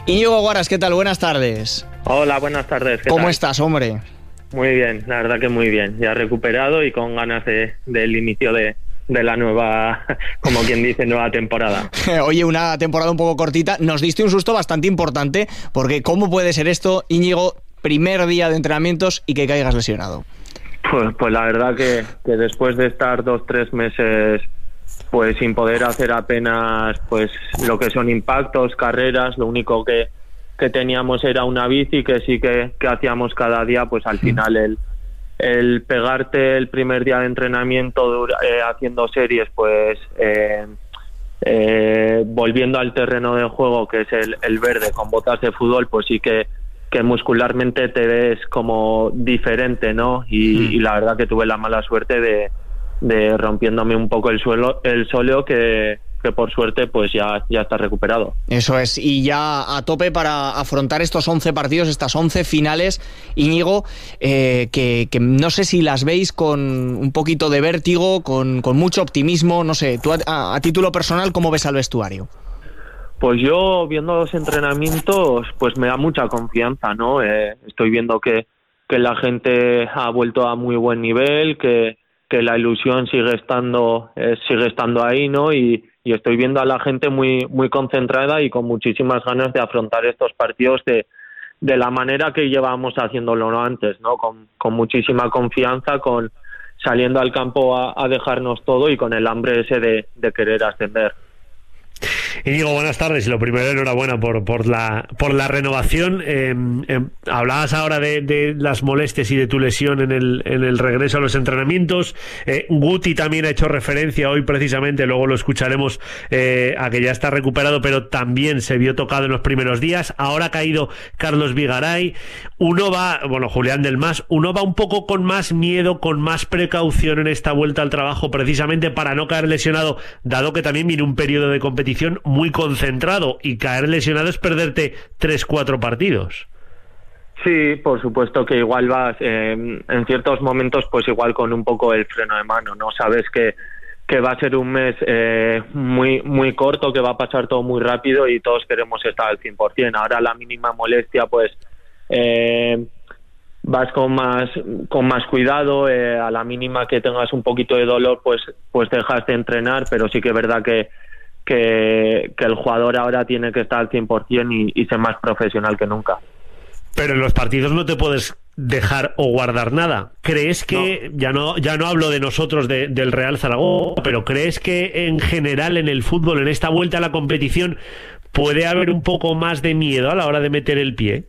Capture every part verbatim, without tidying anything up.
Íñigo Guaras, ¿qué tal? Buenas tardes. Hola, buenas tardes. ¿Qué ¿Cómo tal? estás, hombre? Muy bien, la verdad que muy bien. Ya recuperado y con ganas de, del inicio de, de la nueva, como quien dice, nueva temporada. Oye, una temporada un poco cortita. Nos diste un susto bastante importante, porque ¿cómo puede ser esto, Íñigo, primer día de entrenamientos y que caigas lesionado? Pues, pues la verdad que, que después de estar dos, tres meses pues sin poder hacer apenas pues lo que son impactos, carreras, lo único que, que teníamos era una bici que sí que, que hacíamos cada día, pues al final el, el pegarte el primer día de entrenamiento eh, haciendo series, pues eh, eh, volviendo al terreno de juego, que es el, el verde con botas de fútbol, pues sí que que muscularmente te ves como diferente, ¿no? Y, mm. y la verdad que tuve la mala suerte de, de rompiéndome un poco el suelo, el sóleo, que, que por suerte pues ya, ya está recuperado. Eso es, y ya a tope para afrontar estos once partidos, estas once finales, Íñigo, eh, que, que no sé si las veis con un poquito de vértigo, con, con mucho optimismo, no sé, tú a, a, a título personal, ¿cómo ves al vestuario? Pues yo, viendo los entrenamientos, pues me da mucha confianza, ¿no? Eh, estoy viendo que, que la gente ha vuelto a muy buen nivel, que, que la ilusión sigue estando eh, sigue estando ahí, ¿no? Y, y estoy viendo a la gente muy muy concentrada y con muchísimas ganas de afrontar estos partidos de, de la manera que llevábamos haciéndolo antes, ¿no? Con, con muchísima confianza, con saliendo al campo a, a dejarnos todo y con el hambre ese de, de querer ascender. Íñigo, buenas tardes y lo primero, enhorabuena por, por, la, por la renovación. Eh, eh, hablabas ahora de, de las molestias y de tu lesión en el, en el regreso a los entrenamientos. eh, Guti también ha hecho referencia hoy precisamente, luego lo escucharemos, eh, a que ya está recuperado, pero también se vio tocado en los primeros días. Ahora ha caído Carlos Vigaray. Uno va, bueno, Julián del Mas, uno va un poco con más miedo, con más precaución en esta vuelta al trabajo, precisamente para no caer lesionado, dado que también viene un periodo de competición muy concentrado, y caer lesionado es perderte tres, cuatro partidos. Sí, por supuesto que igual vas eh, en ciertos momentos pues igual con un poco el freno de mano, ¿no? Sabes que, que va a ser un mes eh, muy muy corto, que va a pasar todo muy rápido y todos queremos estar al cien por ciento. Ahora la mínima molestia pues eh, vas con más con más cuidado, eh, a la mínima que tengas un poquito de dolor pues pues dejas de entrenar, pero sí que es verdad que Que, que el jugador ahora tiene que estar al cien por ciento y, y ser más profesional que nunca. Pero en los partidos no te puedes dejar o guardar nada. ¿Crees que, no. ya no ya no hablo de nosotros, de, del Real Zaragoza, pero crees que en general en el fútbol, en esta vuelta a la competición, puede haber un poco más de miedo a la hora de meter el pie?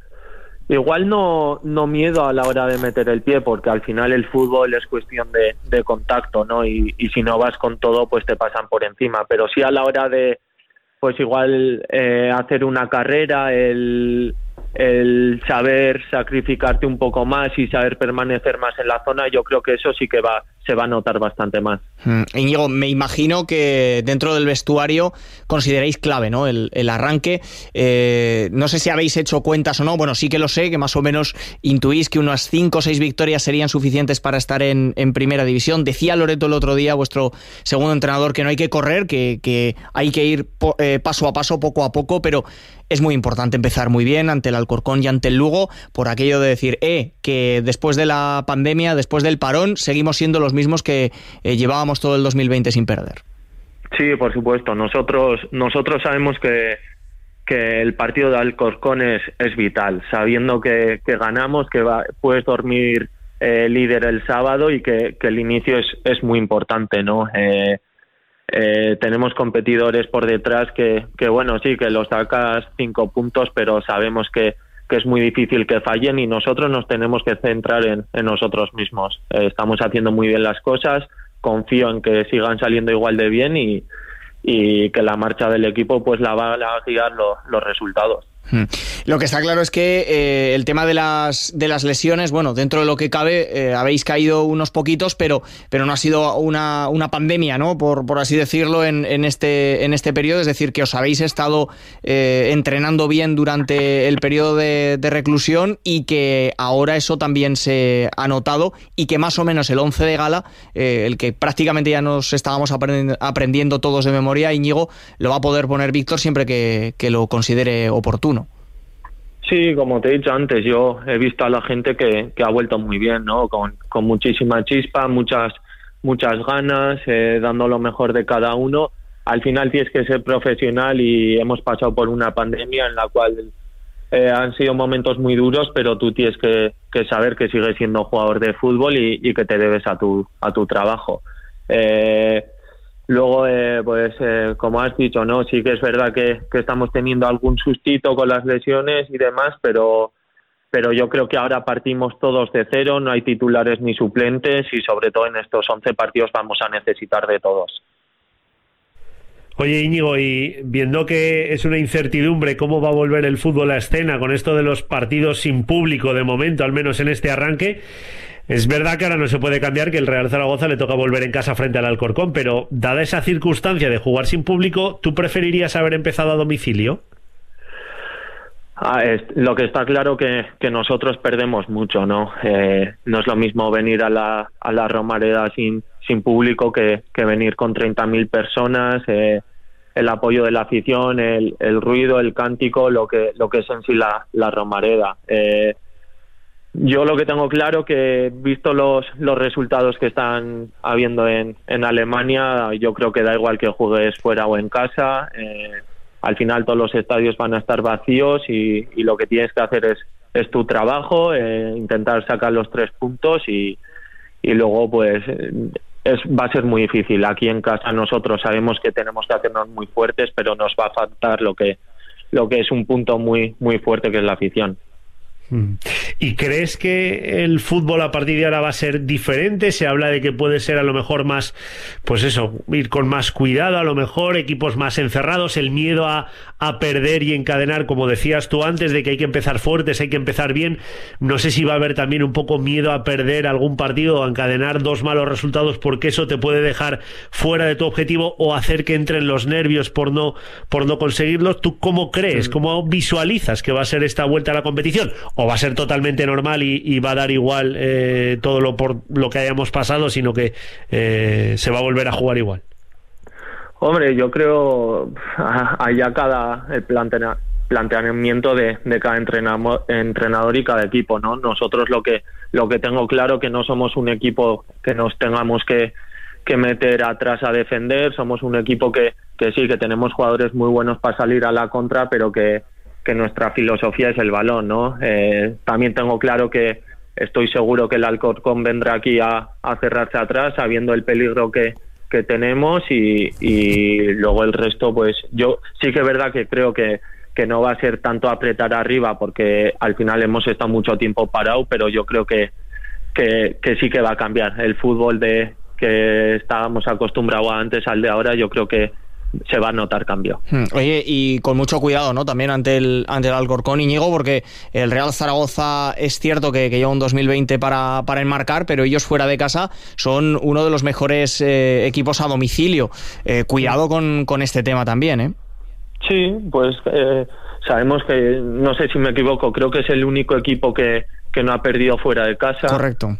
Igual no no miedo a la hora de meter el pie, porque al final el fútbol es cuestión de, de contacto, ¿no? Y, y si no vas con todo, pues te pasan por encima. Pero sí a la hora de, pues igual eh, hacer una carrera, el, el saber sacrificarte un poco más y saber permanecer más en la zona, yo creo que eso sí que va se va a notar bastante más. Mm, Íñigo, me imagino que dentro del vestuario consideráis clave, ¿no? El, el arranque. Eh, no sé si habéis hecho cuentas o no. Bueno, sí que lo sé, que más o menos intuís que unas cinco o seis victorias serían suficientes para estar en, en primera división. Decía Loreto el otro día, vuestro segundo entrenador, que no hay que correr, que, que hay que ir po, eh, paso a paso, poco a poco, pero es muy importante empezar muy bien ante el Alcorcón y ante el Lugo, por aquello de decir, eh, que después de la pandemia, después del parón, seguimos siendo los mismos que eh, llevábamos todo el dos mil veinte sin perder. Sí, por supuesto. Nosotros nosotros sabemos que, que el partido de Alcorcón es, es vital, sabiendo que, que ganamos, que va, puedes dormir eh, líder el sábado y que, que el inicio es, es muy importante, ¿no? Eh, eh, tenemos competidores por detrás que, que, bueno, sí, que los sacas cinco puntos, pero sabemos que que es muy difícil que fallen y nosotros nos tenemos que centrar en, en nosotros mismos. Eh, estamos haciendo muy bien las cosas, confío en que sigan saliendo igual de bien y, y que la marcha del equipo pues la va a guiar lo, los resultados. Lo que está claro es que eh, el tema de las de las lesiones, bueno, dentro de lo que cabe, eh, habéis caído unos poquitos, pero pero no ha sido una, una pandemia, ¿no? Por, por así decirlo, en, en este en este periodo, es decir, que os habéis estado eh, entrenando bien durante el periodo de, de reclusión y que ahora eso también se ha notado y que más o menos el once de gala, eh, el que prácticamente ya nos estábamos aprend- aprendiendo todos de memoria, Íñigo, lo va a poder poner Víctor siempre que, que lo considere oportuno. Sí, como te he dicho antes, yo he visto a la gente que, que ha vuelto muy bien, ¿no? Con, con muchísima chispa, muchas muchas ganas, eh, dando lo mejor de cada uno. Al final tienes que ser profesional y hemos pasado por una pandemia en la cual eh, han sido momentos muy duros, pero tú tienes que, que saber que sigues siendo jugador de fútbol y, y que te debes a tu a tu trabajo. Eh, Luego, eh, pues, eh, como has dicho, no, sí que es verdad que, que estamos teniendo algún sustito con las lesiones y demás, pero, pero yo creo que ahora partimos todos de cero, no hay titulares ni suplentes y sobre todo en estos once partidos vamos a necesitar de todos. Oye, Íñigo, y viendo que es una incertidumbre cómo va a volver el fútbol a escena con esto de los partidos sin público de momento, al menos en este arranque, es verdad que ahora no se puede cambiar que el Real Zaragoza le toca volver en casa frente al Alcorcón, pero dada esa circunstancia de jugar sin público, ¿tú preferirías haber empezado a domicilio? Ah, es, lo que está claro que, que nosotros perdemos mucho, ¿no? Eh, no es lo mismo venir a la, a la Romareda sin, sin público que, que venir con treinta mil personas, eh, el apoyo de la afición, el, el ruido, el cántico, lo que, lo que es en sí la, la Romareda. Eh, Yo lo que tengo claro que, visto los los resultados que están habiendo en, en Alemania, yo creo que da igual que juegues fuera o en casa. Eh, al final todos los estadios van a estar vacíos y, y lo que tienes que hacer es, es tu trabajo, eh, intentar sacar los tres puntos y, y luego pues es va a ser muy difícil. Aquí en casa nosotros sabemos que tenemos que hacernos muy fuertes, pero nos va a faltar lo que lo que es un punto muy muy fuerte, que es la afición. ¿Y crees que el fútbol a partir de ahora va a ser diferente? Se habla de que puede ser a lo mejor más, pues eso, ir con más cuidado, a lo mejor equipos más encerrados, el miedo a, a perder y encadenar, como decías tú antes, de que hay que empezar fuertes, hay que empezar bien. No sé si va a haber también un poco miedo a perder algún partido o a encadenar dos malos resultados, porque eso te puede dejar fuera de tu objetivo o hacer que entren los nervios por no, por no conseguirlos. ¿Tú cómo crees, cómo visualizas que va a ser esta vuelta a la competición? ¿O va a ser totalmente normal y, y va a dar igual eh, todo lo por lo que hayamos pasado, sino que eh, se va a volver a jugar igual? Hombre, yo creo allá cada el plantea, planteamiento de, de cada entrenamo, entrenador y cada equipo, ¿no? Nosotros lo que lo que tengo claro que no somos un equipo que nos tengamos que, que meter atrás a defender, somos un equipo que, que sí, que tenemos jugadores muy buenos para salir a la contra, pero que que nuestra filosofía es el balón, ¿no? Eh, también tengo claro que estoy seguro que el Alcorcón vendrá aquí a, a cerrarse atrás, sabiendo el peligro que, que tenemos y, y luego el resto, pues yo sí que es verdad que creo que, que no va a ser tanto apretar arriba, porque al final hemos estado mucho tiempo parado, pero yo creo que, que, que sí que va a cambiar. El fútbol de que estábamos acostumbrados antes al de ahora, yo creo que se va a notar cambio. Oye, y con mucho cuidado, ¿no? También ante el ante el Alcorcón, Íñigo, porque el Real Zaragoza es cierto que, que lleva un dos mil veinte para, para enmarcar, pero ellos fuera de casa son uno de los mejores eh, equipos a domicilio. Eh, cuidado con, con este tema también, ¿eh? Sí, pues eh, sabemos que, no sé si me equivoco, creo que es el único equipo que, que no ha perdido fuera de casa. Correcto.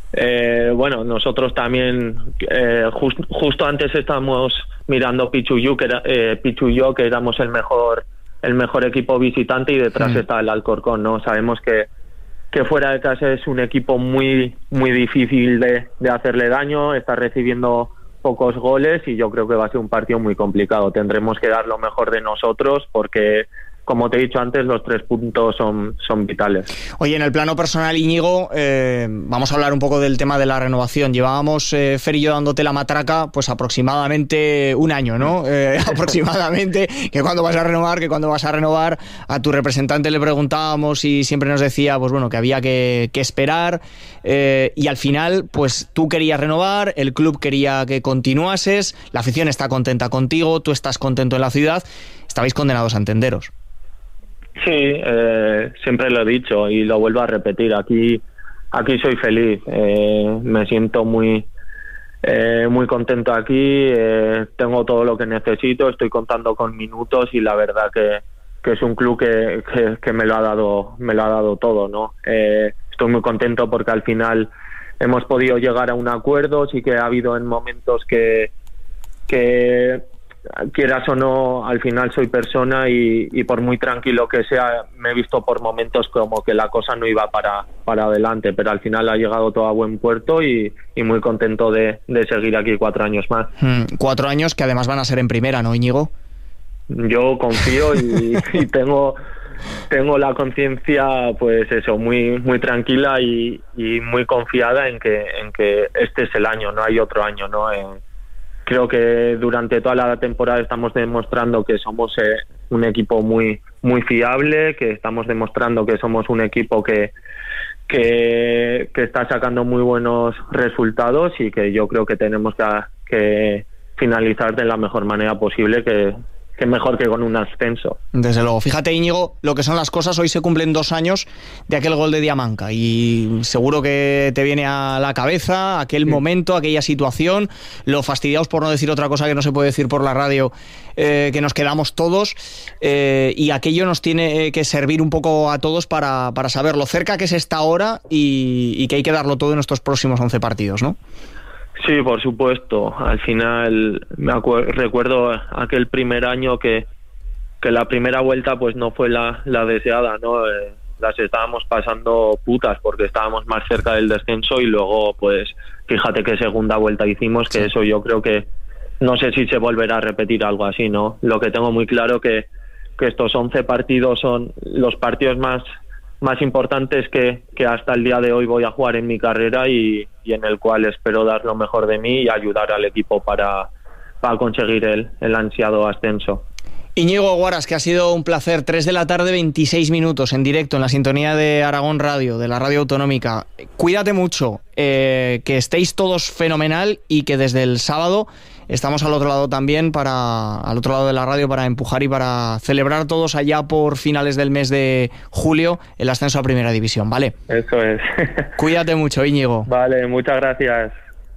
Eh, bueno, nosotros también eh, just, justo antes estábamos mirando Pichuyú, que era, eh, Pichuyó, que éramos el mejor el mejor equipo visitante, y detrás mm. está el Alcorcón, ¿no? Sabemos que, que fuera de casa es un equipo muy muy difícil de, de hacerle daño, está recibiendo pocos goles y yo creo que va a ser un partido muy complicado. Tendremos que dar lo mejor de nosotros porque, como te he dicho antes, los tres puntos son, son vitales. Oye, en el plano personal, Íñigo, eh, vamos a hablar un poco del tema de la renovación. Llevábamos, eh, Fer y yo, dándote la matraca, pues aproximadamente un año, ¿no? Eh, aproximadamente, que cuándo vas a renovar, que cuándo vas a renovar. A tu representante le preguntábamos y siempre nos decía, pues bueno, que había que, que esperar. Eh, y al final, pues tú querías renovar, el club quería que continuases, la afición está contenta contigo, tú estás contento en la ciudad. Estabais condenados a entenderos. Sí, eh, siempre lo he dicho y lo vuelvo a repetir. Aquí, aquí soy feliz. Eh, me siento muy, eh, muy contento aquí. Eh, tengo todo lo que necesito. Estoy contando con minutos y la verdad que, que es un club que, que, que me lo ha dado, me lo ha dado todo, ¿no? Eh, estoy muy contento porque al final hemos podido llegar a un acuerdo. Sí que ha habido en momentos que, que quieras o no, al final soy persona y, y por muy tranquilo que sea, me he visto por momentos como que la cosa no iba para, para adelante, pero al final ha llegado todo a buen puerto y, y muy contento de, de seguir aquí cuatro años más. Hmm, cuatro años que además van a ser en primera, ¿no, Íñigo? Yo confío y, y tengo tengo la conciencia, pues eso, muy muy tranquila y, y muy confiada en que en que este es el año, no hay otro año, ¿no? En, Creo que durante toda la temporada estamos demostrando que somos eh, un equipo muy muy fiable, que estamos demostrando que somos un equipo que, que, que está sacando muy buenos resultados y que yo creo que tenemos que, que finalizar de la mejor manera posible, que, que mejor que con un ascenso. Desde luego. Fíjate, Íñigo, lo que son las cosas. Hoy se cumplen dos años de aquel gol de Diamanca y seguro que te viene a la cabeza aquel sí. momento, aquella situación, lo fastidiados, por no decir otra cosa que no se puede decir por la radio, eh, que nos quedamos todos, eh, y aquello nos tiene que servir un poco a todos para, para saber lo cerca que es esta hora y, y que hay que darlo todo en estos próximos once partidos, ¿no? Sí, por supuesto. Al final me acuer- recuerdo aquel primer año que, que la primera vuelta pues no fue la, la deseada, ¿no? Eh, las estábamos pasando putas porque estábamos más cerca del descenso y luego pues fíjate qué segunda vuelta hicimos, que sí. Eso yo creo que no sé si se volverá a repetir algo así, ¿no? Lo que tengo muy claro que, que estos once partidos son los partidos más más importantes que, que hasta el día de hoy voy a jugar en mi carrera y, y en el cual espero dar lo mejor de mí y ayudar al equipo para, para conseguir el, el ansiado ascenso. Íñigo Guaras, que ha sido un placer. Tres de la tarde, veintiséis minutos en directo en la sintonía de Aragón Radio, de la radio autonómica. Cuídate mucho, eh, que estéis todos fenomenal y que desde el sábado estamos al otro lado también, para al otro lado de la radio, para empujar y para celebrar todos allá por finales del mes de julio el ascenso a Primera División, ¿vale? Eso es. Cuídate mucho, Íñigo. Vale, muchas gracias.